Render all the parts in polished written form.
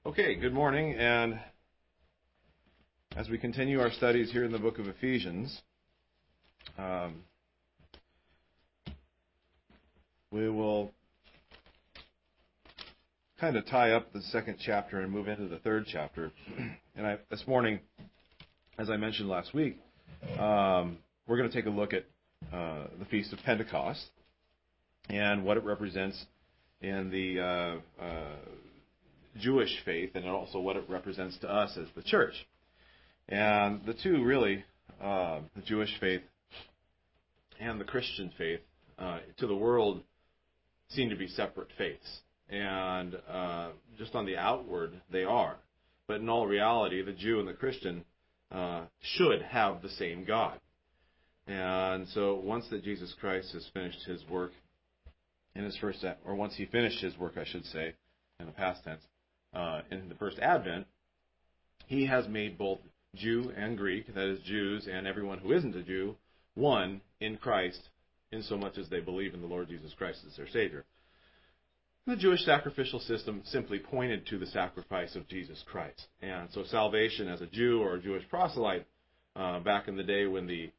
Okay, good morning, and as we continue our studies here in the book of Ephesians, we will kind of tie up the second chapter and move into the third chapter. And this morning, as I mentioned last week, we're going to take a look at the Feast of Pentecost and what it represents in the Jewish faith, and also what it represents to us as the church. And the two really, the Jewish faith and the Christian faith, to the world seem to be separate faiths. And just on the outward, they are. But in all reality, the Jew and the Christian should have the same God. And so once that Jesus Christ has finished his work in his first, or once he finished his work, I should say, in the past tense, in the first advent, he has made both Jew and Greek, that is Jews and everyone who isn't a Jew, one in Christ, in so much as they believe in the Lord Jesus Christ as their Savior. The Jewish sacrificial system simply pointed to the sacrifice of Jesus Christ. And so salvation as a Jew or a Jewish proselyte, back in the day when the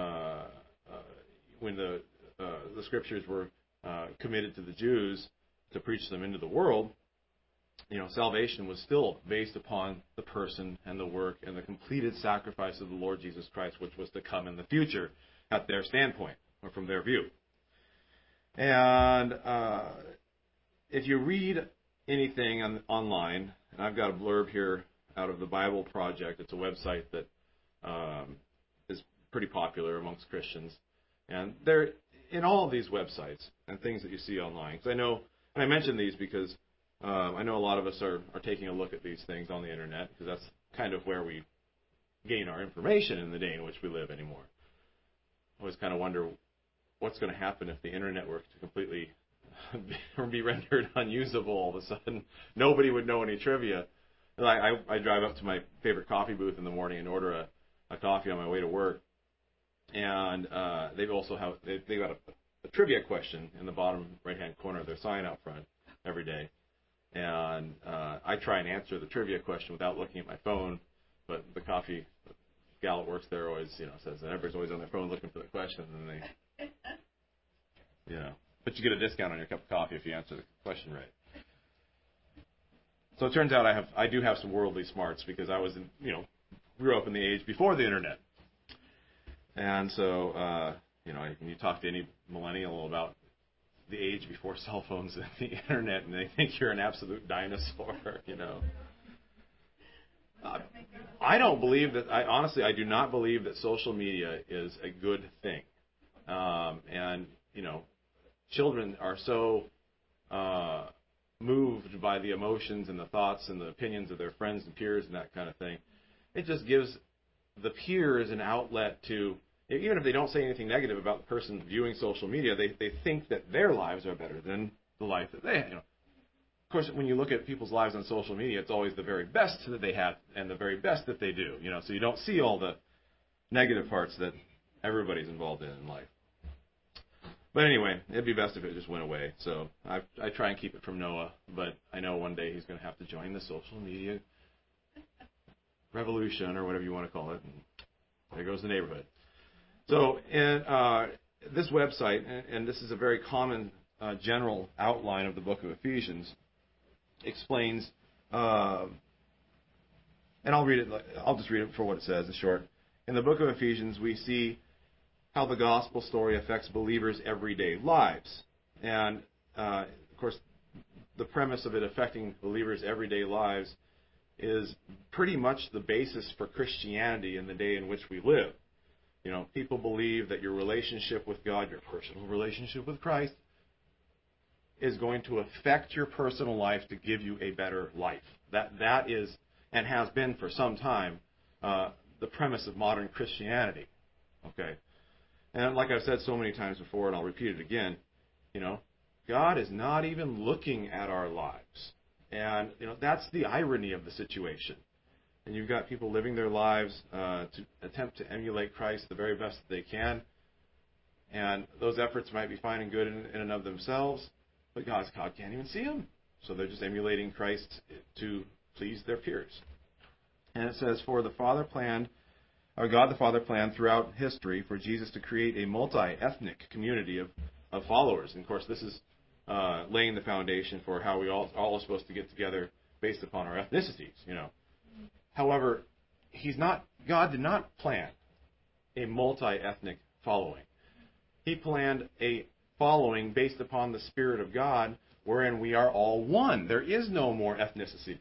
scriptures were committed to the Jews to preach them into the world, salvation was still based upon the person and the work and the completed sacrifice of the Lord Jesus Christ, which was to come in the future at their standpoint or from their view. And if you read anything online, and I've got a blurb here out of the Bible Project. It's a website that is pretty popular amongst Christians. And they're in all of these websites and things that you see online. Because I know, and I mention these because I know a lot of us are taking a look at these things on the internet, because that's kind of where we gain our information in the day in which we live anymore. I always kind of wonder what's going to happen if the internet were to completely be rendered unusable all of a sudden. Nobody would know any trivia. I drive up to my favorite coffee booth in the morning and order a coffee on my way to work, and they've got a trivia question in the bottom right-hand corner of their sign out front every day. And I try and answer the trivia question without looking at my phone, but the coffee gal that works there always, says that everybody's always on their phone looking for the question, and but you get a discount on your cup of coffee if you answer the question right. So it turns out I do have some worldly smarts, because I was grew up in the age before the internet, and so when you talk to any millennial about the age before cell phones and the internet, and they think you're an absolute dinosaur, I don't believe that. I do not believe that social media is a good thing. And children are so moved by the emotions and the thoughts and the opinions of their friends and peers and that kind of thing. It just gives the peers an outlet to, even if they don't say anything negative about the person viewing social media, they think that their lives are better than the life that they have. Of course, when you look at people's lives on social media, it's always the very best that they have and the very best that they do. So you don't see all the negative parts that everybody's involved in life. But anyway, it'd be best if it just went away. So I try and keep it from Noah, but I know one day he's going to have to join the social media revolution, or whatever you want to call it. And there goes the neighborhood. So in this website, and this is a very common general outline of the book of Ephesians, explains, and I'll read it. I'll just read it for what it says. It's short. In the book of Ephesians, we see how the gospel story affects believers' everyday lives, and of course, the premise of it affecting believers' everyday lives is pretty much the basis for Christianity in the day in which we live. People believe that your relationship with God, your personal relationship with Christ, is going to affect your personal life to give you a better life. That is, and has been for some time, the premise of modern Christianity. Okay? And like I've said so many times before, and I'll repeat it again, God is not even looking at our lives. And, that's the irony of the situation. And you've got people living their lives to attempt to emulate Christ the very best that they can. And those efforts might be fine and good in and of themselves, but God can't even see them. So they're just emulating Christ to please their peers. And it says, for the Father planned, or God the Father planned throughout history for Jesus to create a multi-ethnic community of followers. And of course, this is laying the foundation for how we all are supposed to get together based upon our ethnicities, you know. However, God did not plan a multi-ethnic following. He planned a following based upon the Spirit of God, wherein we are all one. There is no more ethnicity.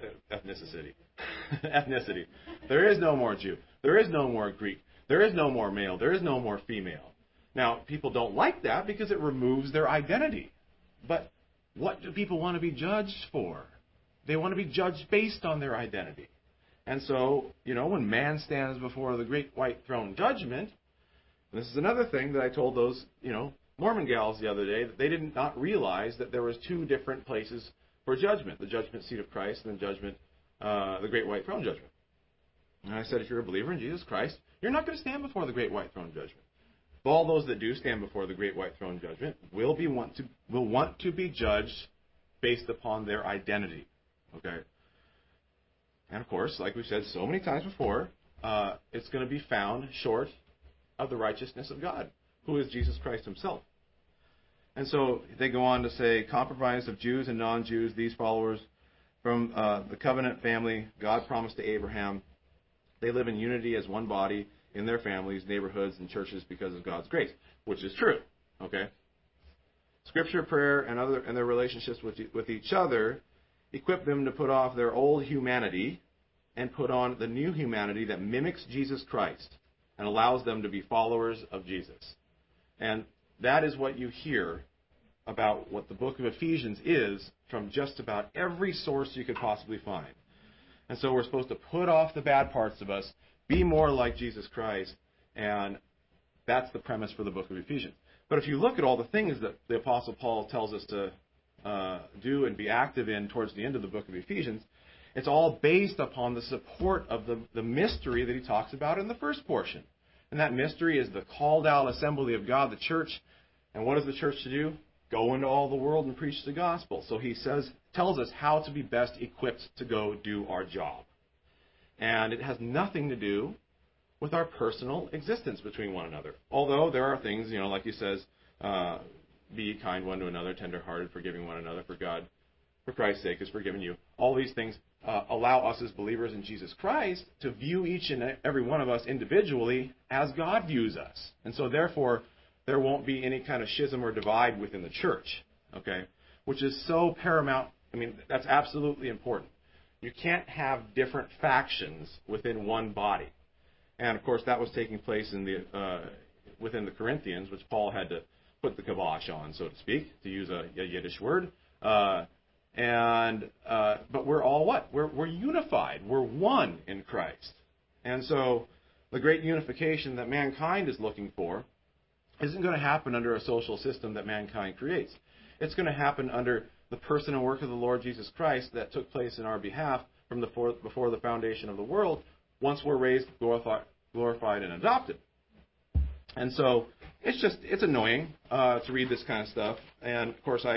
Ethnicity. There is no more Jew. There is no more Greek. There is no more male. There is no more female. Now, people don't like that because it removes their identity. But what do people want to be judged for? They want to be judged based on their identity. And so, you know, when man stands before the great white throne judgment, and this is another thing that I told those, you know, Mormon gals the other day, that they did not realize that there was two different places for judgment, the judgment seat of Christ and the great white throne judgment. And I said, if you're a believer in Jesus Christ, you're not going to stand before the great white throne judgment. But all those that do stand before the great white throne judgment will want to be judged based upon their identity. Okay? And of course, like we've said so many times before, it's going to be found short of the righteousness of God, who is Jesus Christ himself. And so they go on to say, compromised of Jews and non-Jews, these followers from the covenant family God promised to Abraham, they live in unity as one body in their families, neighborhoods, and churches because of God's grace, which is true. Okay? Scripture, prayer, and their relationships with each other equip them to put off their old humanity and put on the new humanity that mimics Jesus Christ and allows them to be followers of Jesus. And that is what you hear about what the book of Ephesians is from just about every source you could possibly find. And so we're supposed to put off the bad parts of us, be more like Jesus Christ, and that's the premise for the book of Ephesians. But if you look at all the things that the Apostle Paul tells us to do and be active in towards the end of the book of Ephesians, it's all based upon the support of the mystery that he talks about in the first portion. And that mystery is the called out assembly of God, the church. And what is the church to do? Go into all the world and preach the gospel. So he tells us how to be best equipped to go do our job. And it has nothing to do with our personal existence between one another. Although there are things, you know, like he says, be kind one to another, tenderhearted, forgiving one another, for God, for Christ's sake, has forgiven you. All these things allow us as believers in Jesus Christ to view each and every one of us individually as God views us. And so therefore, there won't be any kind of schism or divide within the church, okay? Which is so paramount. I mean, that's absolutely important. You can't have different factions within one body. And, of course, that was taking place within the Corinthians, which Paul had to put the kibosh on, so to speak, to use a Yiddish word. But we're all what? We're unified. We're one in Christ. And so the great unification that mankind is looking for isn't going to happen under a social system that mankind creates. It's going to happen under the person and work of the Lord Jesus Christ that took place in our behalf from before the foundation of the world, once we're raised, glorified, and adopted. And so it's annoying to read this kind of stuff. And, of course,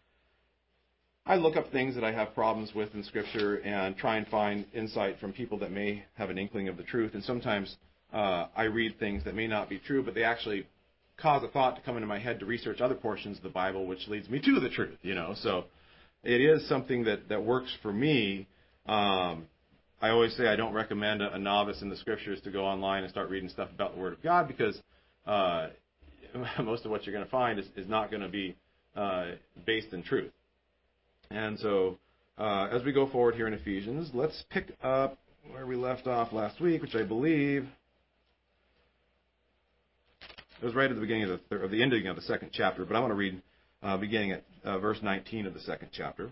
I look up things that I have problems with in Scripture and try and find insight from people that may have an inkling of the truth. And sometimes I read things that may not be true, but they actually cause a thought to come into my head to research other portions of the Bible, which leads me to the truth, you know. So it is something that works for me. I always say I don't recommend a novice in the Scriptures to go online and start reading stuff about the Word of God, because most of what you're going to find is not going to be based in truth. And so as we go forward here in Ephesians, let's pick up where we left off last week, which I believe it was right at the beginning of the ending of the second chapter, but I want to read beginning at verse 19 of the second chapter.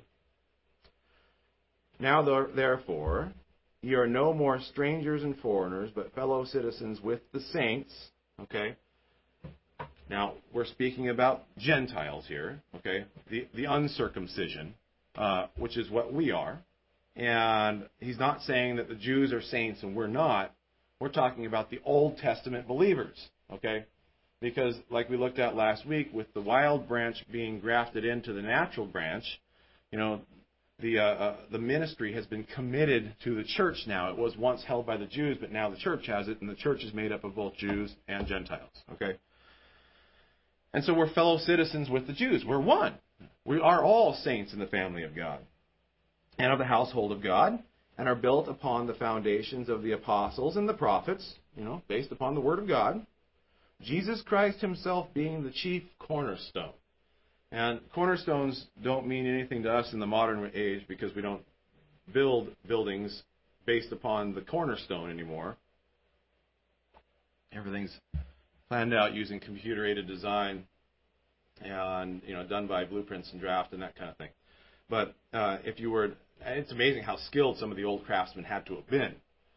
Now, therefore, ye are no more strangers and foreigners, but fellow citizens with the saints. Okay? Now, we're speaking about Gentiles here, okay? The uncircumcision, which is what we are. And he's not saying that the Jews are saints and we're not. We're talking about the Old Testament believers, okay? Because, like we looked at last week, with the wild branch being grafted into the natural branch, you know, the ministry has been committed to the church now. It was once held by the Jews, but now the church has it, and the church is made up of both Jews and Gentiles. Okay? And so we're fellow citizens with the Jews. We're one. We are all saints in the family of God and of the household of God, and are built upon the foundations of the apostles and the prophets, based upon the Word of God, Jesus Christ himself being the chief cornerstone. And cornerstones don't mean anything to us in the modern age because we don't build buildings based upon the cornerstone anymore. Everything's planned out using computer-aided design and done by blueprints and draft and that kind of thing. But it's amazing how skilled some of the old craftsmen had to have been.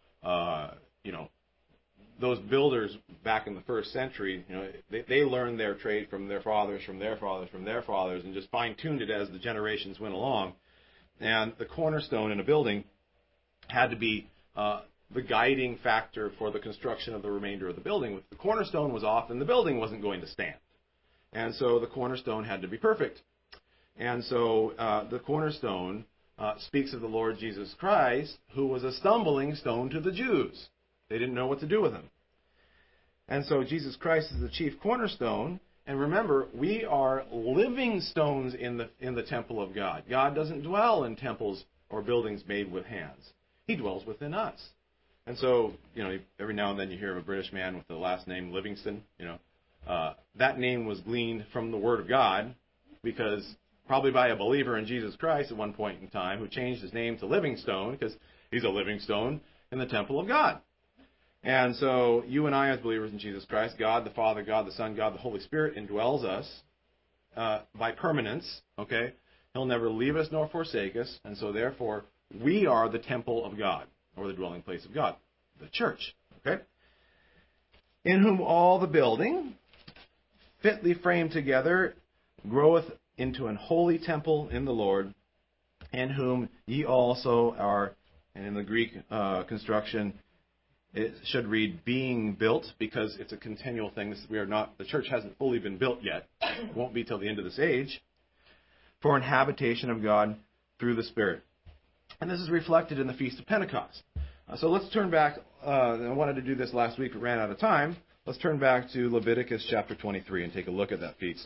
Those builders back in the first century, they learned their trade from their fathers, from their fathers, from their fathers, and just fine-tuned it as the generations went along. And the cornerstone in a building had to be the guiding factor for the construction of the remainder of the building. If the cornerstone was off, then the building wasn't going to stand. And so the cornerstone had to be perfect. And so the cornerstone speaks of the Lord Jesus Christ, who was a stumbling stone to the Jews. They didn't know what to do with him. And so Jesus Christ is the chief cornerstone. And remember, we are living stones in the temple of God. God doesn't dwell in temples or buildings made with hands. He dwells within us. And so, every now and then you hear of a British man with the last name Livingston. That name was gleaned from the Word of God, because probably by a believer in Jesus Christ at one point in time, who changed his name to Livingstone, because he's a living stone in the temple of God. And so you and I, as believers in Jesus Christ, God the Father, God the Son, God the Holy Spirit indwells us by permanence. Okay, He'll never leave us nor forsake us, and so therefore we are the temple of God, or the dwelling place of God, the church. Okay, in whom all the building, fitly framed together, groweth into an holy temple in the Lord, in whom ye also are, and in the Greek construction, it should read being built, because it's a continual thing. The church hasn't fully been built yet. It won't be till the end of this age. For an habitation of God through the Spirit. And this is reflected in the Feast of Pentecost. So let's turn back. I wanted to do this last week, but ran out of time. Let's turn back to Leviticus chapter 23 and take a look at that feast.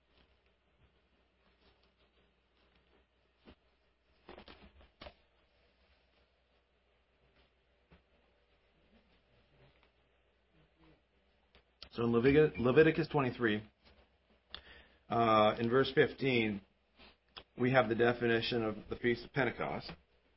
So in Leviticus 23, in verse 15, we have the definition of the Feast of Pentecost.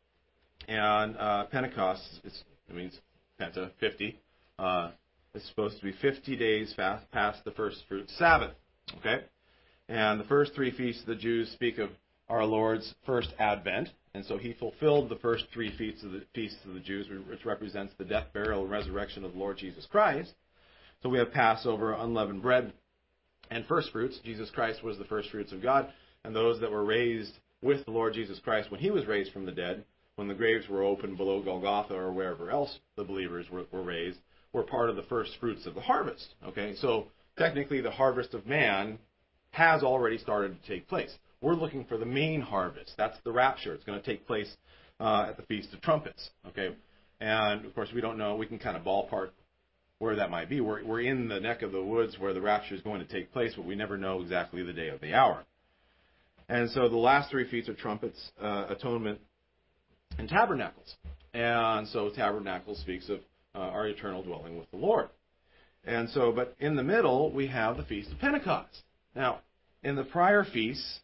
And Pentecost, it means Penta, 50. It's supposed to be 50 days past the first fruit Sabbath. Okay? And the first three feasts of the Jews speak of our Lord's first advent. And so he fulfilled the first three feasts of the Jews, which represents the death, burial, and resurrection of the Lord Jesus Christ. So we have Passover, unleavened bread, and first fruits. Jesus Christ was the first fruits of God. And those that were raised with the Lord Jesus Christ when he was raised from the dead, when the graves were opened below Golgotha or wherever else the believers were raised, were part of the first fruits of the harvest. Okay, so technically the harvest of man has already started to take place. We're looking for the main harvest. That's the rapture. It's going to take place at the Feast of Trumpets. Okay, and of course we don't know. We can kind of ballpark where that might be. We're in the neck of the woods where the rapture is going to take place, but we never know exactly the day or the hour. And so the last three feasts are trumpets, atonement, and tabernacles. And so tabernacle speaks of our eternal dwelling with the Lord. And so, but in the middle, we have the Feast of Pentecost. Now, in the prior feasts,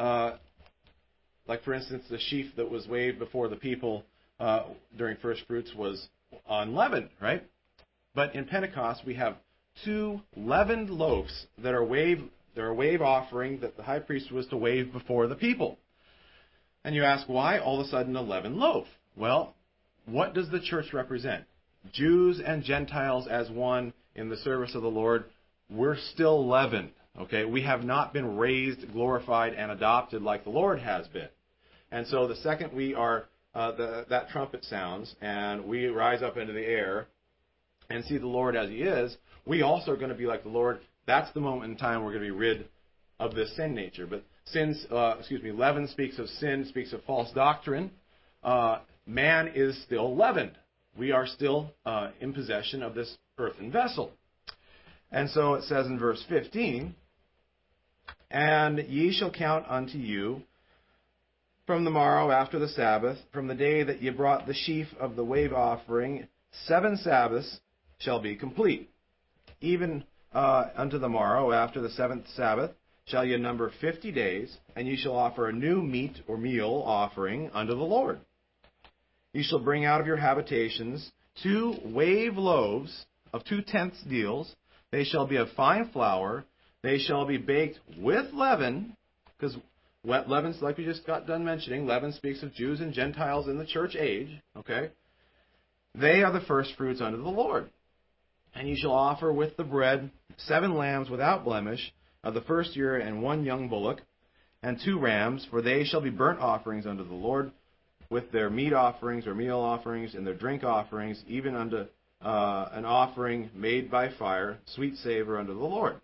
like for instance, the sheaf that was waved before the people during first fruits was unleavened, right? But in Pentecost, we have 2 leavened loaves that are they're a wave offering that the high priest was to wave before the people. And you ask, why all of a sudden a leavened loaf? Well, what does the church represent? Jews and Gentiles as one in the service of the Lord. We're still leavened. Okay, we have not been raised, glorified, and adopted like the Lord has been. And so the second we are, that trumpet sounds, and we rise up into the air and see the Lord as He is, we also are going to be like the Lord. That's the moment in time we're going to be rid of this sin nature. But leaven speaks of sin, speaks of false doctrine. Man is still leavened. We are still in possession of this earthen vessel. And so it says in verse 15, "And ye shall count unto you from the morrow after the Sabbath, from the day that ye brought the sheaf of the wave offering, 7 Sabbaths shall be complete. Even unto the morrow after the 7th Sabbath shall ye number 50 days, and ye shall offer a new meat or meal offering unto the Lord. Ye shall bring out of your habitations 2 wave loaves of 2/10 deals. They shall be of fine flour. They shall be baked with leaven," because leaven, like we just got done mentioning, leaven speaks of Jews and Gentiles in the church age. Okay, "They are the first fruits unto the Lord. And ye shall offer with the bread 7 lambs without blemish of the first year, and 1 young bullock, and 2 rams, for they shall be burnt offerings unto the Lord, with their meat offerings or meal offerings, and their drink offerings, even unto an offering made by fire, sweet savor unto the Lord."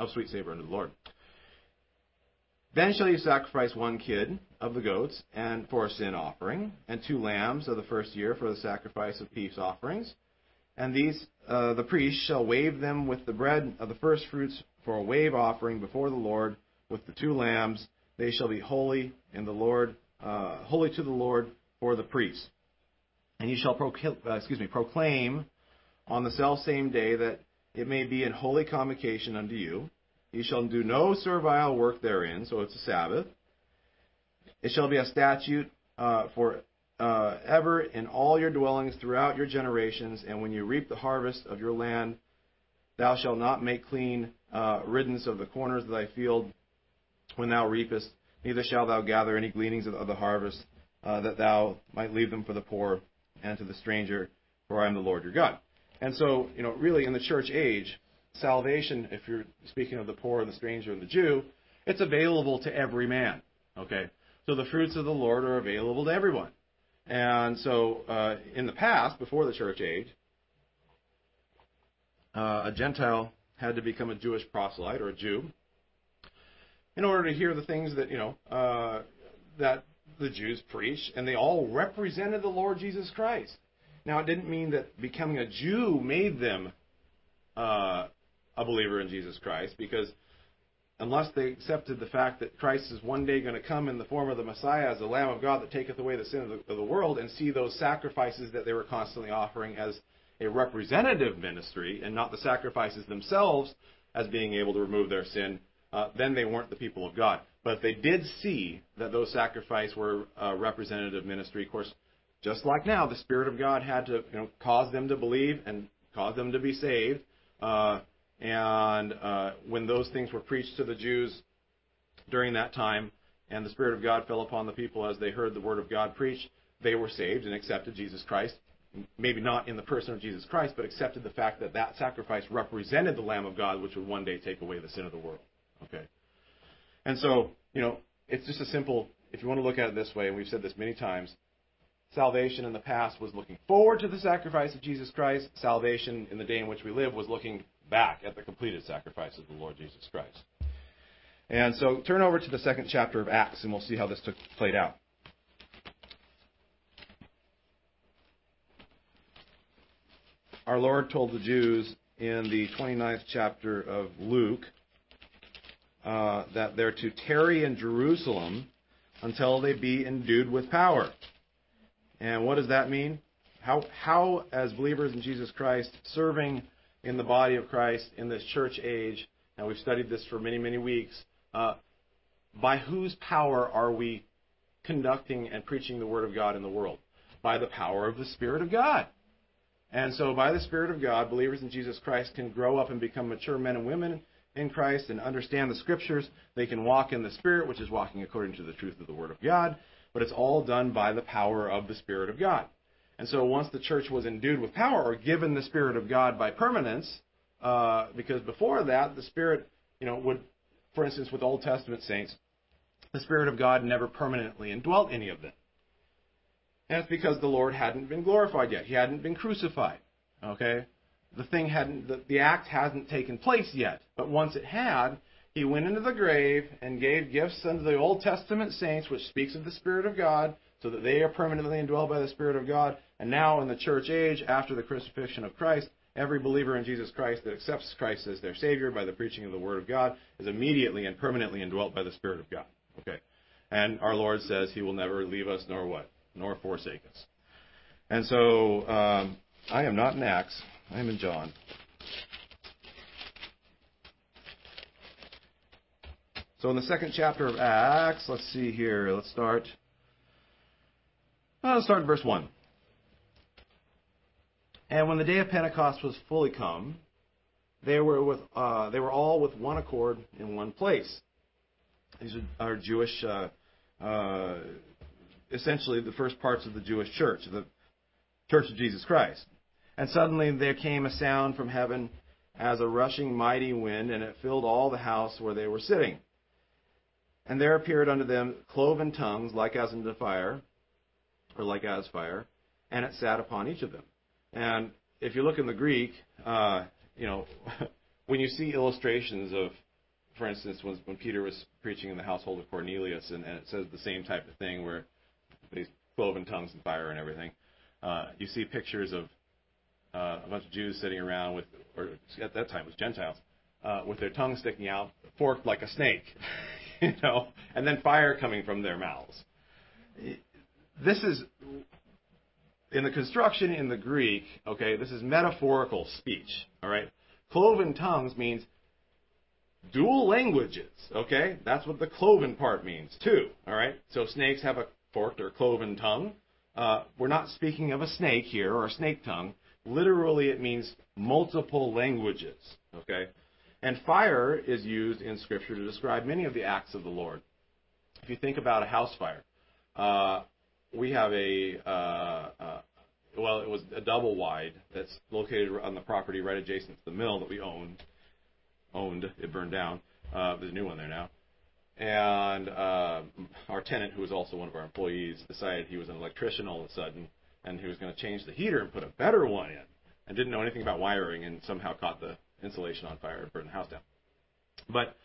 "Then shall you sacrifice 1 kid of the goats, and for a sin offering, and 2 lambs of the first year for the sacrifice of peace offerings. And these the priest shall wave them with the bread of the first fruits for a wave offering before the Lord, with the 2 lambs. They shall be holy in the Lord, holy to the Lord for the priest. And ye shall proclaim on the selfsame day that it may be in holy convocation unto you. Ye shall do no servile work therein," so it's a Sabbath. "It shall be a statute for ever in all your dwellings throughout your generations. And when you reap the harvest of your land, thou shalt not make clean riddance of the corners of thy field when thou reapest, neither shalt thou gather any gleanings of the harvest, that thou might leave them for the poor and to the stranger, for I am the Lord your God." And so, really in the church age, salvation, if you're speaking of the poor and the stranger and the Jew, it's available to every man. Okay? So the fruits of the Lord are available to everyone. And so in the past, before the church age, a Gentile had to become a Jewish proselyte or a Jew in order to hear the things that, that the Jews preached, and they all represented the Lord Jesus Christ. Now, it didn't mean that becoming a Jew made them a believer in Jesus Christ, because unless they accepted the fact that Christ is one day going to come in the form of the Messiah as the Lamb of God that taketh away the sin of the world, and see those sacrifices that they were constantly offering as a representative ministry and not the sacrifices themselves as being able to remove their sin, then they weren't the people of God. But if they did see that those sacrifices were representative ministry, of course, just like now, the Spirit of God had to cause them to believe and cause them to be saved. And when those things were preached to the Jews during that time, and the Spirit of God fell upon the people as they heard the Word of God preached, they were saved and accepted Jesus Christ. Maybe not in the person of Jesus Christ, but accepted the fact that that sacrifice represented the Lamb of God, which would one day take away the sin of the world. Okay? And so, it's just a simple, if you want to look at it this way, and we've said this many times, salvation in the past was looking forward to the sacrifice of Jesus Christ. Salvation in the day in which we live was looking back at the completed sacrifice of the Lord Jesus Christ. And so turn over to the 2nd chapter of Acts, and we'll see how this played out. Our Lord told the Jews in the 29th chapter of Luke that they're to tarry in Jerusalem until they be endued with power. And what does that mean? How, as believers in Jesus Christ, serving in the body of Christ in this church age, and we've studied this for many, many weeks, by whose power are we conducting and preaching the Word of God in the world? By the power of the Spirit of God. And so by the Spirit of God, believers in Jesus Christ can grow up and become mature men and women in Christ and understand the Scriptures. They can walk in the Spirit, which is walking according to the truth of the Word of God. But it's all done by the power of the Spirit of God. And so once the church was endued with power or given the Spirit of God by permanence, because before that, the Spirit, would, for instance, with Old Testament saints, the Spirit of God never permanently indwelt any of them. And it's because the Lord hadn't been glorified yet. He hadn't been crucified. Okay? The act hadn't taken place yet. But once it had, He went into the grave and gave gifts unto the Old Testament saints, which speaks of the Spirit of God, so that they are permanently indwelled by the Spirit of God. And now in the church age, after the crucifixion of Christ, every believer in Jesus Christ that accepts Christ as their Savior by the preaching of the Word of God is immediately and permanently indwelt by the Spirit of God. Okay. And our Lord says He will never leave us nor what? Nor forsake us. And so I am not in Acts. I am in John. So in the second chapter of Acts, let's see here. Let's start in verse 1. And when the day of Pentecost was fully come, they were all with one accord in one place. These are Jewish, essentially the first parts of the Jewish church, the Church of Jesus Christ. And suddenly there came a sound from heaven as a rushing mighty wind, and it filled all the house where they were sitting. And there appeared unto them cloven tongues, like as fire, and it sat upon each of them. And if you look in the Greek, when you see illustrations of, for instance, when Peter was preaching in the household of Cornelius, and it says the same type of thing where these cloven tongues and fire and everything, you see pictures of a bunch of Jews sitting around with, or at that time it was Gentiles, with their tongues sticking out, forked like a snake, and then fire coming from their mouths. This is, in the construction in the Greek, okay, this is metaphorical speech, all right? Cloven tongues means dual languages, okay? That's what the cloven part means, too, all right? So snakes have a forked or cloven tongue. We're not speaking of a snake here or a snake tongue. Literally, it means multiple languages, okay? And fire is used in Scripture to describe many of the acts of the Lord. If you think about a house fire, we have it was a double wide that's located on the property right adjacent to the mill that we owned. It burned down. There's a new one there now. And our tenant, who was also one of our employees, decided he was an electrician all of a sudden, and he was going to change the heater and put a better one in, and didn't know anything about wiring, and somehow caught the insulation on fire and burned the house down. But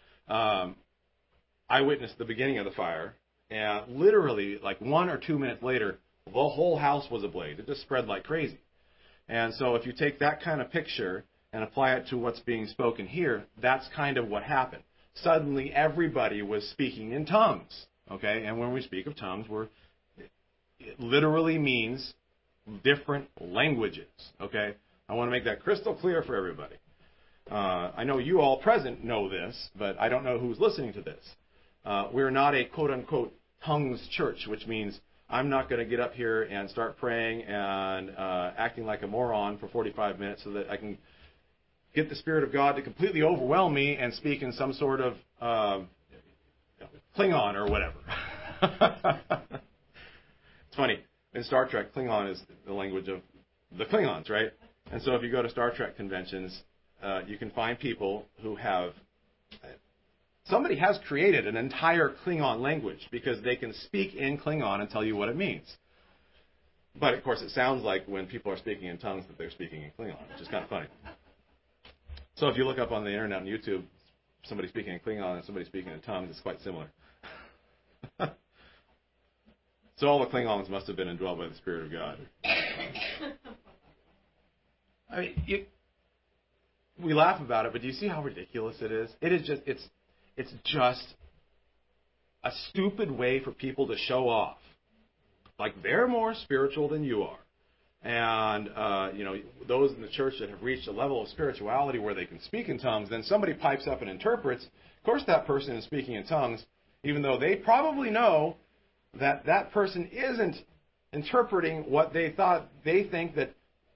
I witnessed the beginning of the fire, and literally, like 1 or 2 minutes later, the whole house was ablaze. It just spread like crazy. And so if you take that kind of picture and apply it to what's being spoken here, that's kind of what happened. Suddenly, everybody was speaking in tongues, okay? And when we speak of tongues, it literally means different languages, okay? I want to make that crystal clear for everybody. I know you all present know this, but I don't know who's listening to this. We're not a quote-unquote tongues church, which means I'm not going to get up here and start praying and acting like a moron for 45 minutes so that I can get the Spirit of God to completely overwhelm me and speak in some sort of Klingon or whatever. It's funny. In Star Trek, Klingon is the language of the Klingons, right? And so if you go to Star Trek conventions, you can find people who have... Somebody has created an entire Klingon language because they can speak in Klingon and tell you what it means. But, of course, it sounds like when people are speaking in tongues that they're speaking in Klingon, which is kind of funny. So if you look up on the internet on YouTube, somebody speaking in Klingon and somebody speaking in tongues, it's quite similar. So all the Klingons must have been indwelled by the Spirit of God. I mean, we laugh about it, but do you see how ridiculous it is? It is just, it's just a stupid way for people to show off. Like they're more spiritual than you are. And, those in the church that have reached a level of spirituality where they can speak in tongues, then somebody pipes up and interprets. Of course, that person is speaking in tongues, even though they probably know that that person isn't interpreting what they thought. They think that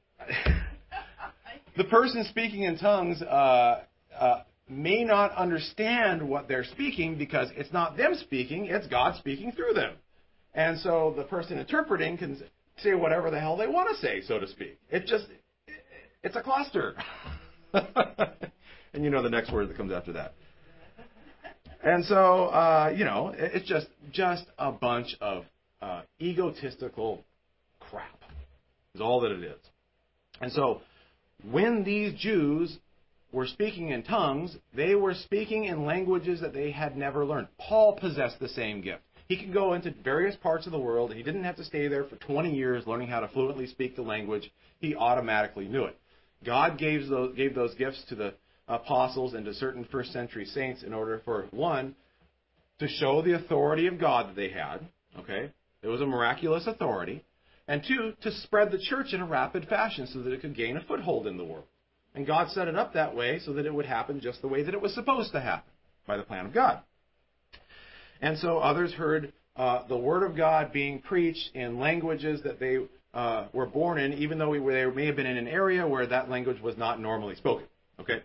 the person speaking in tongues may not understand what they're speaking because it's not them speaking, it's God speaking through them. And so the person interpreting can say whatever the hell they want to say, so to speak. It's a cluster. And you know the next word that comes after that. And so, it's just a bunch of egotistical crap is all that it is. And so when these Jews were speaking in tongues, they were speaking in languages that they had never learned. Paul possessed the same gift. He could go into various parts of the world, and he didn't have to stay there for 20 years learning how to fluently speak the language. He automatically knew it. God gave those gifts to the apostles and to certain first century saints in order for, one, to show the authority of God that they had. Okay? It was a miraculous authority. And two, to spread the church in a rapid fashion so that it could gain a foothold in the world. And God set it up that way so that it would happen just the way that it was supposed to happen, by the plan of God. And so others heard the Word of God being preached in languages that they were born in, even though they may have been in an area where that language was not normally spoken. Okay?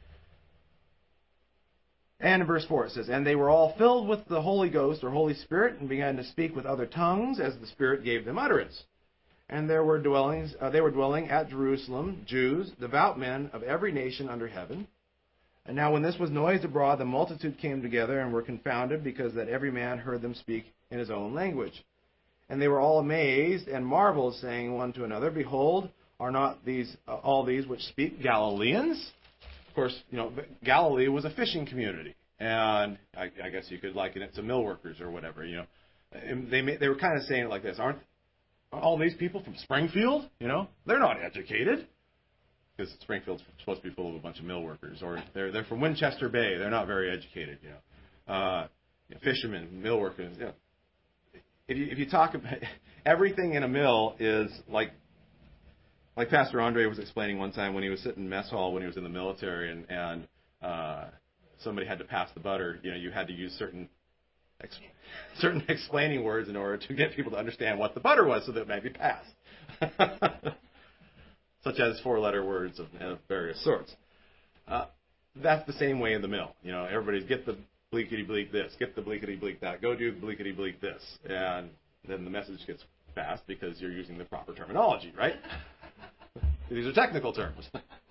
And in verse 4 it says, "And they were all filled with the Holy Ghost, or Holy Spirit, and began to speak with other tongues as the Spirit gave them utterance. And they were dwelling at Jerusalem, Jews, devout men of every nation under heaven. And now when this was noised abroad, the multitude came together and were confounded, because that every man heard them speak in his own language. And they were all amazed and marveled, saying one to another, Behold, are not these all these which speak Galileans?" Of course, Galilee was a fishing community, and I guess you could liken it to mill workers or whatever. And they were kind of saying it like this: Aren't all these people from Springfield? They're not educated, because Springfield's supposed to be full of a bunch of mill workers, or they're from Winchester Bay. They're not very educated. Fishermen, mill workers. If you talk about everything in a mill is like Pastor Andre was explaining one time when he was sitting in mess hall when he was in the military, and somebody had to pass the butter. You had to use certain explaining words in order to get people to understand what the butter was, so that it might be passed. Such as 4-letter words of various sorts. That's the same way in the mill. Everybody's get the bleakety-bleak this, get the bleakety-bleak that, go do the bleakety-bleak this. And then the message gets passed because you're using the proper terminology, right? These are technical terms.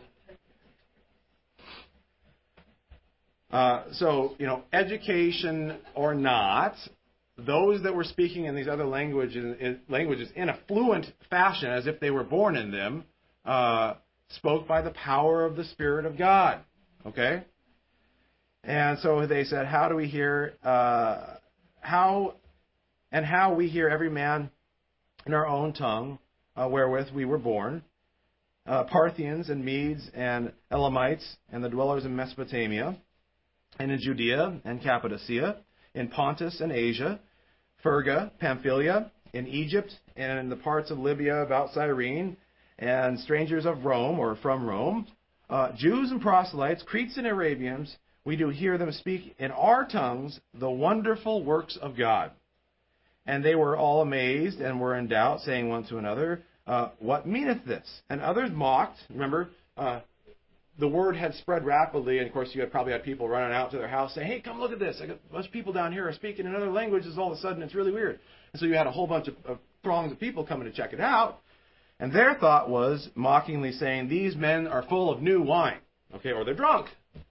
So, education or not, those that were speaking in these other languages in a fluent fashion, as if they were born in them, spoke by the power of the Spirit of God. Okay? And so they said, how do we hear, how we hear every man in our own tongue wherewith we were born, Parthians and Medes and Elamites and the dwellers in Mesopotamia and in Judea and Cappadocia, in Pontus and Asia, Phrygia, Pamphylia, in Egypt and in the parts of Libya about Cyrene, and strangers of Rome or from Rome, Jews and proselytes, Cretes and Arabians, we do hear them speak in our tongues the wonderful works of God. And they were all amazed and were in doubt, saying one to another, What meaneth this? And others mocked. Remember, the word had spread rapidly, and of course you probably had people running out to their house saying, "Hey, come look at this. I got a bunch of people down here are speaking in other languages all of a sudden. It's really weird." And so you had a whole bunch of throngs of people coming to check it out. And their thought was, mockingly saying, "These men are full of new wine." Okay, or they're drunk,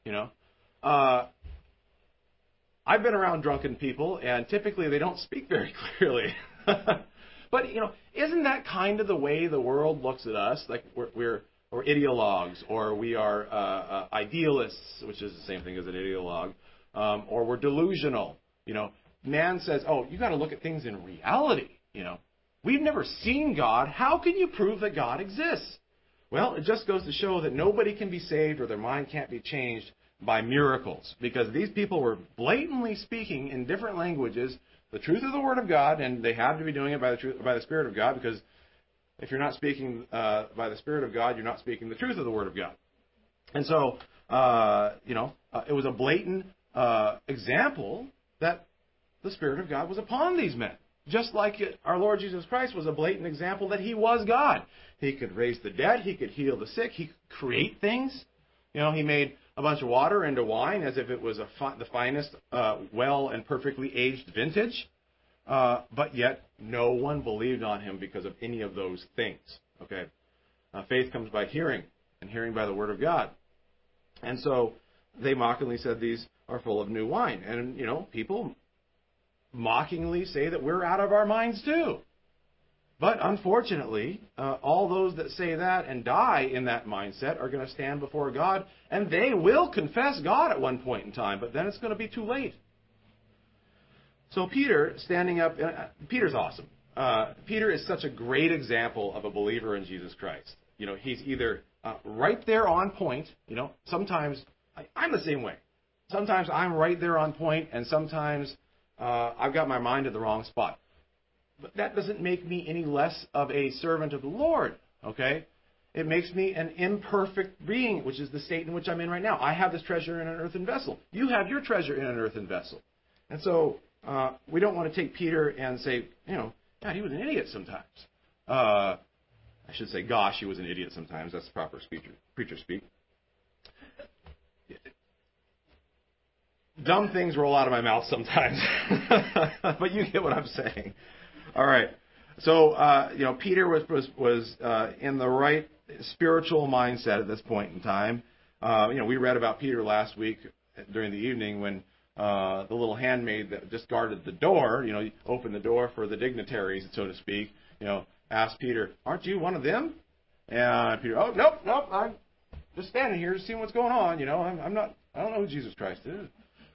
I've been around drunken people, and typically they don't speak very clearly. But, isn't that kind of the way the world looks at us? Like we're ideologues, or we are idealists, which is the same thing as an ideologue, or we're delusional. Man says, "Oh, you got to look at things in reality." We've never seen God. How can you prove that God exists? Well, it just goes to show that nobody can be saved or their mind can't be changed by miracles, because these people were blatantly speaking in different languages the truth of the Word of God, and they had to be doing it by the Spirit of God, because if you're not speaking by the Spirit of God, you're not speaking the truth of the Word of God. And so, it was a blatant example that the Spirit of God was upon these men. Just like our Lord Jesus Christ was a blatant example that He was God. He could raise the dead. He could heal the sick. He could create things. He made a bunch of water into wine as if it was the finest, well and perfectly aged vintage. But yet, no one believed on Him because of any of those things. Okay, faith comes by hearing, and hearing by the Word of God. And so they mockingly said these are full of new wine. And, people mockingly say that we're out of our minds too. But unfortunately, all those that say that and die in that mindset are going to stand before God, and they will confess God at one point in time, but then it's going to be too late. So Peter, standing up, Peter's awesome. Peter is such a great example of a believer in Jesus Christ. He's either right there on point. Sometimes I'm the same way. Sometimes I'm right there on point, and sometimes I've got my mind at the wrong spot. But that doesn't make me any less of a servant of the Lord, okay? It makes me an imperfect being, which is the state in which I'm in right now. I have this treasure in an earthen vessel. You have your treasure in an earthen vessel. And so we don't want to take Peter and say, God, he was an idiot sometimes. I should say, gosh, he was an idiot sometimes. That's proper preacher speak. Dumb things roll out of my mouth sometimes. But you get what I'm saying. All right. So, Peter was in the right spiritual mindset at this point in time. We read about Peter last week during the evening when the little handmaid that just guarded the door, opened the door for the dignitaries, so to speak, asked Peter, "Aren't you one of them?" And Peter, "Oh, nope, I'm just standing here seeing what's going on. I don't know who Jesus Christ is."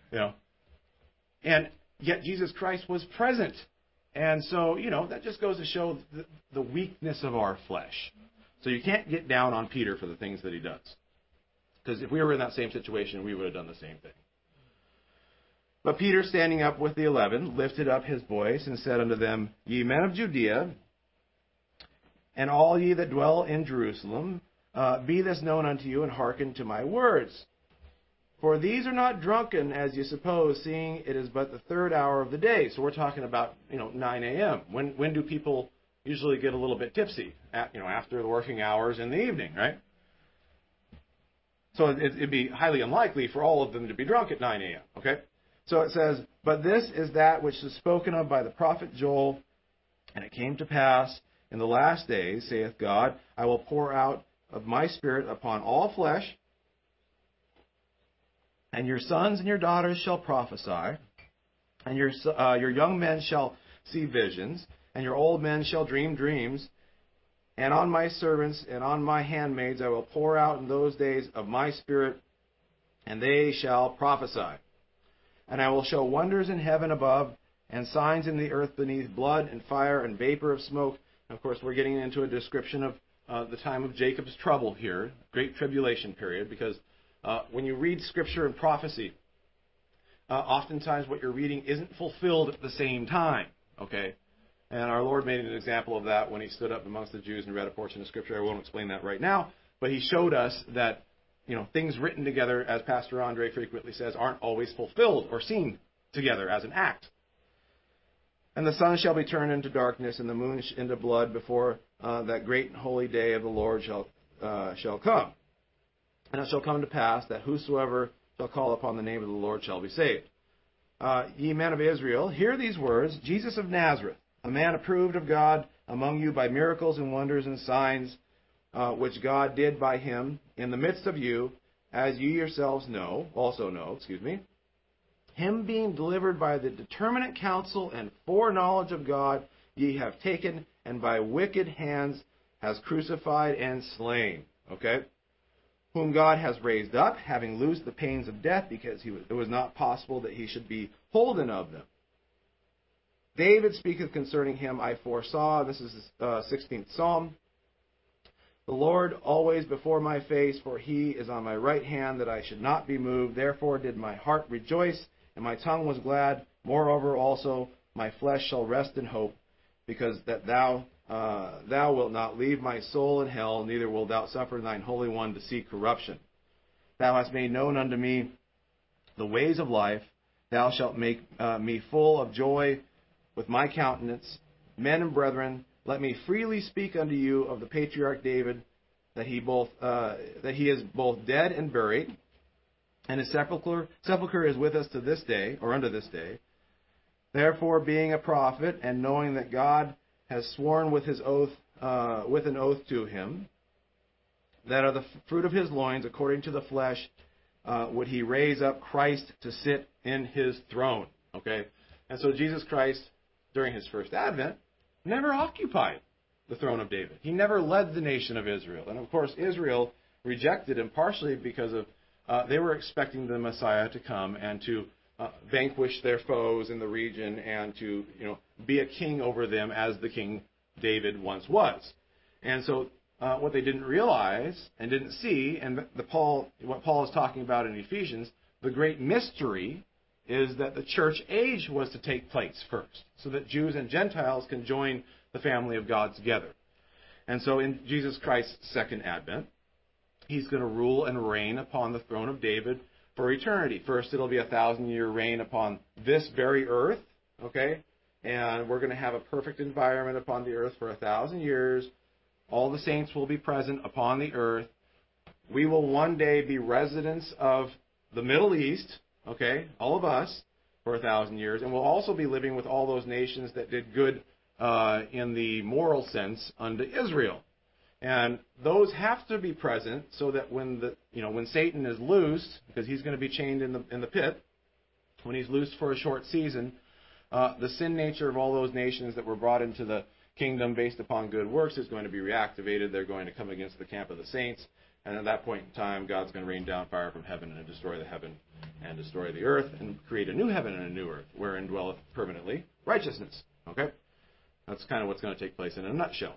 And yet Jesus Christ was present. And so, that just goes to show the weakness of our flesh. So you can't get down on Peter for the things that he does. Because if we were in that same situation, we would have done the same thing. But Peter, standing up with the 11, lifted up his voice and said unto them, Ye men of Judea, and all ye that dwell in Jerusalem, be this known unto you, and hearken to my words. For these are not drunken, as you suppose, seeing it is but the third hour of the day. So we're talking about, 9 a.m. When do people usually get a little bit tipsy? After the working hours in the evening, right? So it'd be highly unlikely for all of them to be drunk at 9 a.m., okay? So it says, But this is that which is spoken of by the prophet Joel, and it came to pass in the last days, saith God, I will pour out of my spirit upon all flesh, and your sons and your daughters shall prophesy, and your young men shall see visions, and your old men shall dream dreams. And on my servants and on my handmaids I will pour out in those days of my spirit, and they shall prophesy. And I will show wonders in heaven above, and signs in the earth beneath, blood and fire and vapor of smoke. And of course, we're getting into a description of the time of Jacob's trouble here, great tribulation period, because when you read Scripture and prophecy, oftentimes what you're reading isn't fulfilled at the same time, okay? And our Lord made an example of that when he stood up amongst the Jews and read a portion of Scripture. I won't explain that right now, but he showed us that, things written together, as Pastor Andre frequently says, aren't always fulfilled or seen together as an act. And the sun shall be turned into darkness, and the moon into blood before that great and holy day of the Lord shall come. And it shall come to pass that whosoever shall call upon the name of the Lord shall be saved. Ye men of Israel, hear these words, Jesus of Nazareth, a man approved of God among you by miracles and wonders and signs, which God did by him in the midst of you, as ye yourselves also know, him being delivered by the determinate counsel and foreknowledge of God, ye have taken, and by wicked hands has crucified and slain. Okay? Whom God has raised up, having loosed the pains of death, because it was not possible that he should be holden of them. David speaketh concerning him, I foresaw, this is the 16th Psalm, the Lord always before my face, for he is on my right hand, that I should not be moved. Therefore did my heart rejoice, and my tongue was glad. Moreover also my flesh shall rest in hope, because that thou wilt not leave my soul in hell, neither wilt thou suffer thine Holy One to see corruption. Thou hast made known unto me the ways of life. Thou shalt make me full of joy with my countenance. Men and brethren, let me freely speak unto you of the patriarch David, that he is both dead and buried, and his sepulchre is with us to this day, or unto this day. Therefore, being a prophet, and knowing that God has sworn with an oath to him, that of the fruit of his loins, according to the flesh, would he raise up Christ to sit in his throne. Okay? And so Jesus Christ, during his first advent, never occupied the throne of David. He never led the nation of Israel. And of course, Israel rejected him partially because of they were expecting the Messiah to come and to vanquish their foes in the region and to be a king over them as the King David once was. And so what they didn't realize and didn't see, and what Paul is talking about in Ephesians, the great mystery is that the church age was to take place first, so that Jews and Gentiles can join the family of God together. And so in Jesus Christ's second advent, he's going to rule and reign upon the throne of David for eternity. First, it'll be a 1,000-year reign upon this very earth, okay? And we're going to have a perfect environment upon the earth for 1,000 years. All the saints will be present upon the earth. We will one day be residents of the Middle East, okay, all of us, for 1,000 years. And we'll also be living with all those nations that did good in the moral sense unto Israel. And those have to be present so that when Satan is loosed, because he's going to be chained in the pit, when he's loosed for a short season, the sin nature of all those nations that were brought into the kingdom based upon good works is going to be reactivated. They're going to come against the camp of the saints. And at that point in time, God's going to rain down fire from heaven and destroy the heaven and destroy the earth and create a new heaven and a new earth wherein dwelleth permanently righteousness. Okay? That's kind of what's going to take place in a nutshell.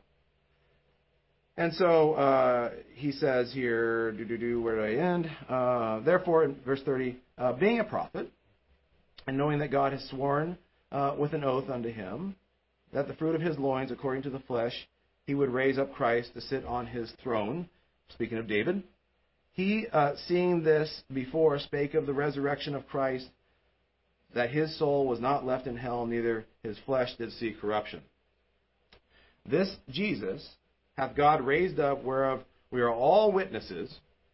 And so he says here, where do I end? Therefore, in verse 30, being a prophet, and knowing that God has sworn with an oath unto him, that the fruit of his loins, according to the flesh, he would raise up Christ to sit on his throne, speaking of David, he, seeing this before, spake of the resurrection of Christ, that his soul was not left in hell, neither his flesh did see corruption. This Jesus hath God raised up, whereof we are all witnesses.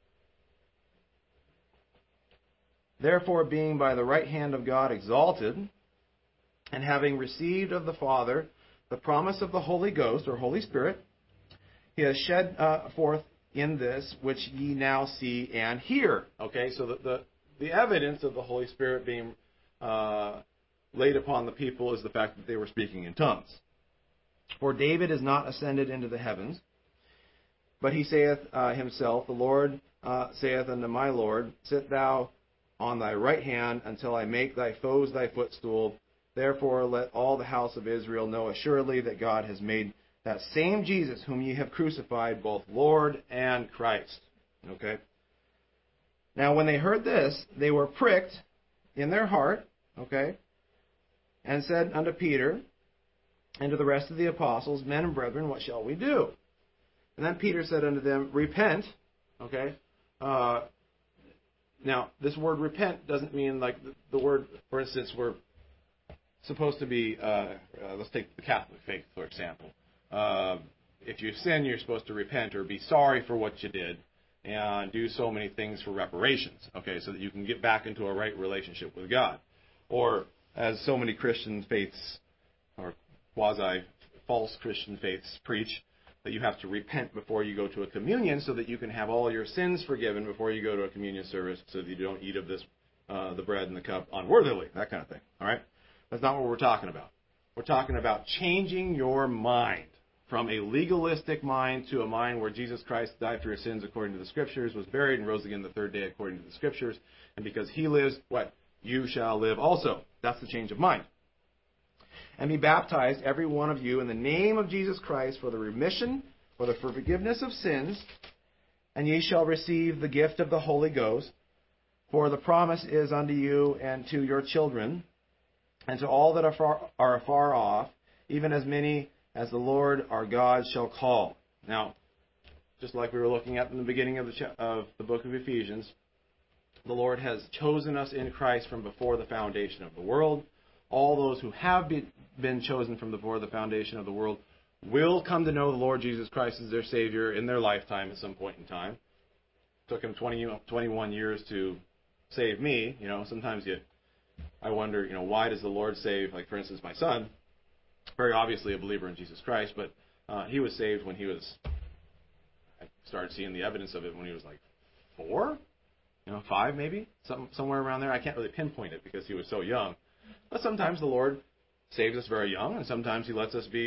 Therefore, being by the right hand of God exalted, and having received of the Father the promise of the Holy Ghost, or Holy Spirit, he has shed forth in this which ye now see and hear. Okay, so the evidence of the Holy Spirit being laid upon the people is the fact that they were speaking in tongues. For David is not ascended into the heavens, but he saith himself, the Lord saith unto my Lord, sit thou on thy right hand until I make thy foes thy footstool. Therefore let all the house of Israel know assuredly that God has made that same Jesus whom ye have crucified both Lord and Christ. Okay? Now when they heard this, they were pricked in their heart, okay, and said unto Peter and to the rest of the apostles, men and brethren, what shall we do? And then Peter said unto them, repent. Okay? Now, this word repent doesn't mean like the word, for instance, we're supposed to be, let's take the Catholic faith, for example. If you sin, you're supposed to repent or be sorry for what you did and do so many things for reparations, okay, so that you can get back into a right relationship with God. Or, as so many Christian faiths, or quasi-false Christian faiths preach, that you have to repent before you go to a communion so that you can have all your sins forgiven before you go to a communion service so that you don't eat of this, the bread and the cup unworthily, that kind of thing, all right? That's not what we're talking about. We're talking about changing your mind from a legalistic mind to a mind where Jesus Christ died for your sins according to the Scriptures, was buried, and rose again the third day according to the Scriptures. And because he lives, what? You shall live also. That's the change of mind. And be baptized, every one of you, in the name of Jesus Christ for the remission, for the forgiveness of sins, and ye shall receive the gift of the Holy Ghost. For the promise is unto you and to your children, and to all that are afar off, even as many as the Lord our God shall call. Now, just like we were looking at in the beginning of the book of Ephesians, the Lord has chosen us in Christ from before the foundation of the world. All those who have been chosen from before the foundation of the world will come to know the Lord Jesus Christ as their Savior in their lifetime at some point in time. It took him 21 years to save me. Sometimes I wonder, why does the Lord save, like, for instance, my son, very obviously a believer in Jesus Christ, but he was saved when I started seeing the evidence of it when he was like 4, 5 maybe, somewhere around there. I can't really pinpoint it because he was so young. But sometimes the Lord saves us very young, and sometimes he lets us be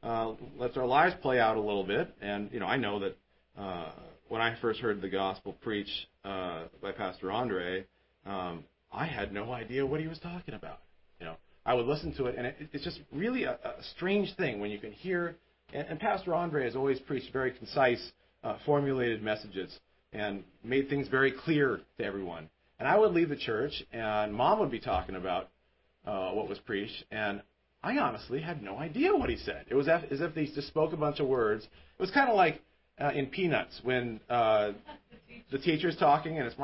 lets our lives play out a little bit. And, I know that when I first heard the gospel preached by Pastor Andre, I had no idea what he was talking about. I would listen to it, and it's just really a strange thing when you can hear. And Pastor Andre has always preached very concise, formulated messages and made things very clear to everyone. And I would leave the church, and Mom would be talking about what was preached, and I honestly had no idea what he said. It was as if he just spoke a bunch of words. It was kind of like in Peanuts when the teacher's talking, and it's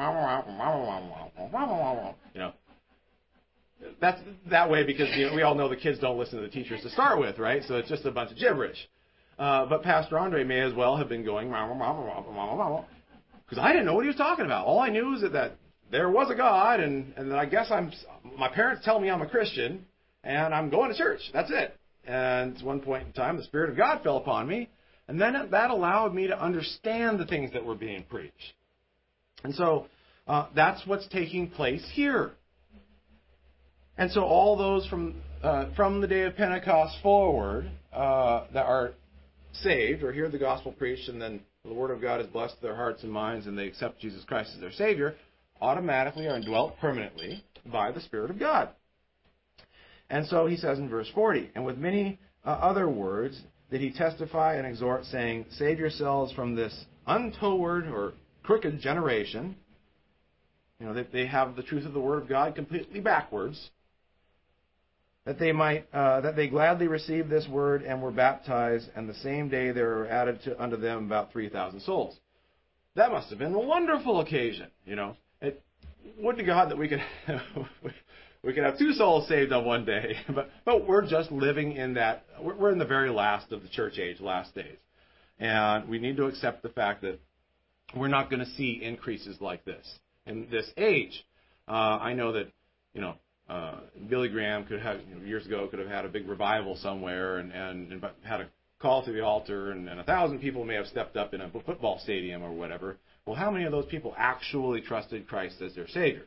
That's that way because we all know the kids don't listen to the teachers to start with, right? So it's just a bunch of gibberish. But Pastor Andre may as well have been going because I didn't know what he was talking about. All I knew is that there was a God, and that I guess my parents tell me I'm a Christian, and I'm going to church. That's it. And at one point in time, the Spirit of God fell upon me, and then that allowed me to understand the things that were being preached. And so that's what's taking place here. And so all those from the day of Pentecost forward that are saved or hear the gospel preached, and then the Word of God is blessed to their hearts and minds, and they accept Jesus Christ as their Savior, automatically are indwelt permanently by the Spirit of God. And so he says in verse 40, and with many other words did he testify and exhort, saying, save yourselves from this untoward or crooked generation. That they have the truth of the Word of God completely backwards. That they gladly received this word and were baptized, and the same day there were added unto them about 3,000 souls. That must have been a wonderful occasion. It would to God that we could have 2 souls saved on one day, but we're just living in that. We're in the very last of the church age, last days, and we need to accept the fact that we're not going to see increases like this in this age. I know that Billy Graham years ago could have had a big revival somewhere and had a call to the altar, and 1,000 people may have stepped up in a football stadium or whatever. Well, how many of those people actually trusted Christ as their Savior?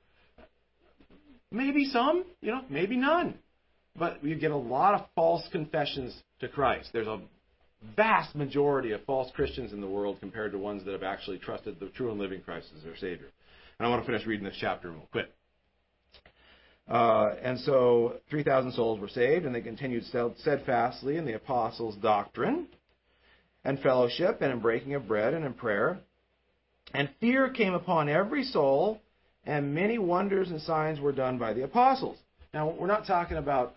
Maybe some, maybe none. But you get a lot of false confessions to Christ. There's a vast majority of false Christians in the world compared to ones that have actually trusted the true and living Christ as their Savior. And I want to finish reading this chapter and we'll quit. And so 3,000 souls were saved, and they continued steadfastly in the apostles' doctrine and fellowship and in breaking of bread and in prayer. And fear came upon every soul, and many wonders and signs were done by the apostles. Now, we're not talking about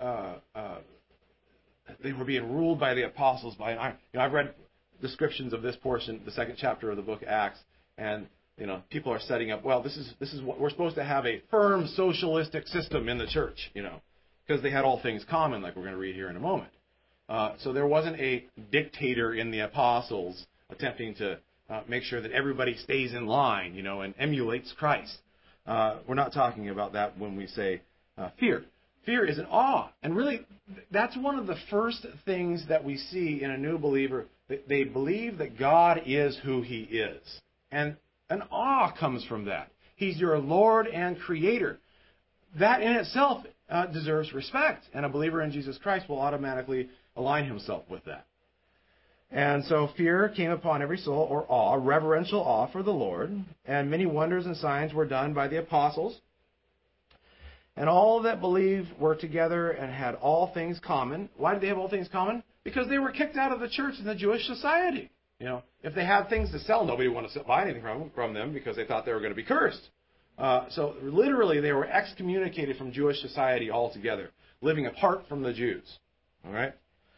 they were being ruled by the apostles. I've read descriptions of this portion, the second chapter of the book of Acts, and people are setting up, well, this is what we're supposed to have, a firm socialistic system in the church, because they had all things common, like we're going to read here in a moment. So there wasn't a dictator in the apostles attempting to make sure that everybody stays in line, and emulates Christ. We're not talking about that when we say fear. Fear is an awe. And really, that's one of the first things that we see in a new believer. They believe that God is who He is. And an awe comes from that. He's your Lord and Creator. That in itself deserves respect. And a believer in Jesus Christ will automatically align himself with that. And so fear came upon every soul, or awe, reverential awe for the Lord. And many wonders and signs were done by the apostles. And all that believed were together and had all things common. Why did they have all things common? Because they were kicked out of the church in the Jewish society. If they had things to sell, nobody wanted to buy anything from them because they thought they were going to be cursed. So literally, they were excommunicated from Jewish society altogether, living apart from the Jews. All right.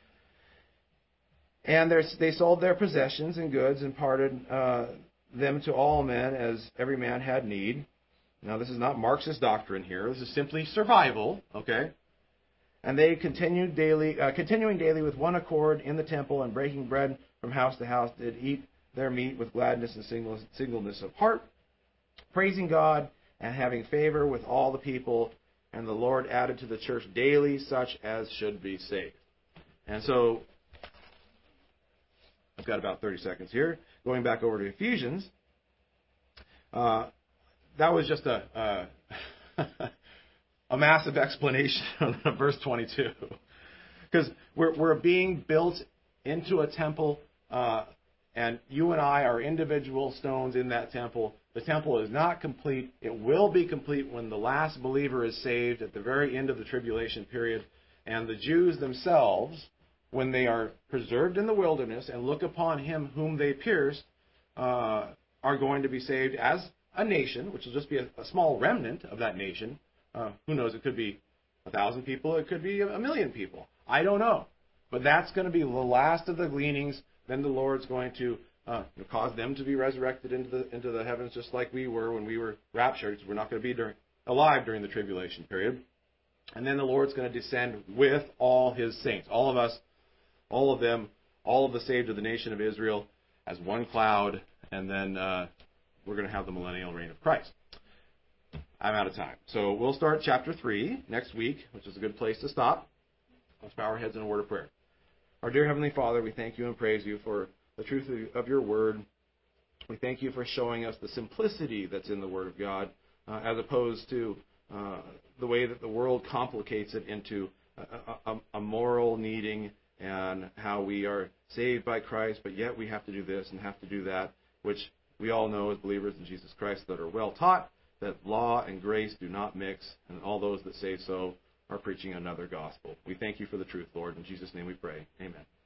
And they sold their possessions and goods and parted them to all men as every man had need. Now, this is not Marxist doctrine here. This is simply survival. Okay. And they continuing daily with one accord in the temple and breaking bread from house to house, did eat their meat with gladness and singleness of heart, praising God and having favor with all the people. And the Lord added to the church daily such as should be saved. And so, I've got about 30 seconds here. Going back over to Ephesians, that was just a massive explanation of verse 22. Because we're being built into a temple, and you and I are individual stones in that temple. The temple is not complete. It will be complete when the last believer is saved at the very end of the tribulation period. And the Jews themselves, when they are preserved in the wilderness and look upon him whom they pierced, are going to be saved as a nation, which will just be a small remnant of that nation. Who knows? It could be 1,000 people. It could be 1,000,000 people. I don't know. But that's going to be the last of the gleanings. Then the Lord's going to cause them to be resurrected into the heavens, just like we were when we were raptured. We're not going to be alive during the tribulation period. And then the Lord's going to descend with all his saints, all of us, all of them, all of the saved of the nation of Israel as one cloud. And then we're going to have the millennial reign of Christ. I'm out of time. So we'll start chapter 3 next week, which is a good place to stop. Let's bow our heads in a word of prayer. Our dear Heavenly Father, we thank you and praise you for the truth of your word. We thank you for showing us the simplicity that's in the Word of God, as opposed to the way that the world complicates it into a moral needing and how we are saved by Christ, but yet we have to do this and have to do that, which we all know as believers in Jesus Christ that are well taught that law and grace do not mix, and all those that say so are preaching another gospel. We thank you for the truth, Lord. In Jesus' name we pray. Amen.